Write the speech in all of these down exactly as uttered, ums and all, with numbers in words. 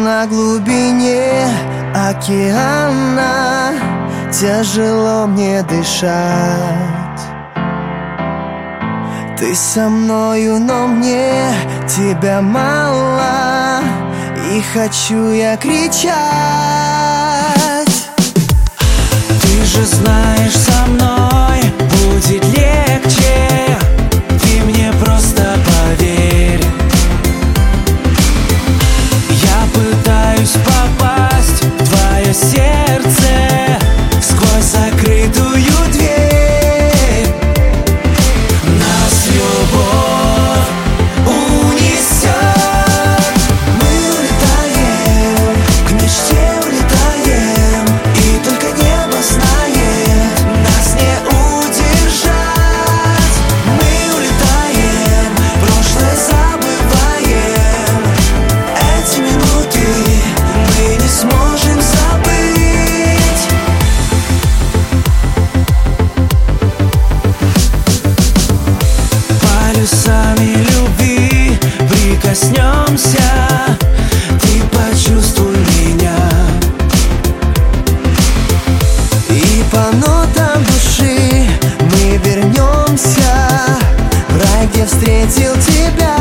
на глубине океана тяжело мне дышать. Ты со мною, но мне тебя мало, и хочу я кричать. Ты же знаешь, со мной будет легче, ты мне просто поверь. Я пытаюсь попасть в твое сердце сквозь закрытую дверь. Нас любовь унесет. Мы улетаем, к мечте улетаем, и только небо знает, нас не удержать. Мы улетаем, прошлое забываем, эти минуты мы не сможем забыть. Полюсами любви прикоснемся, ты почувствуй меня. И по нотам души мы вернемся в рай, где встретил тебя.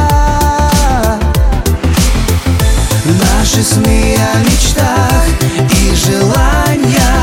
Наши сны о мечтах и желания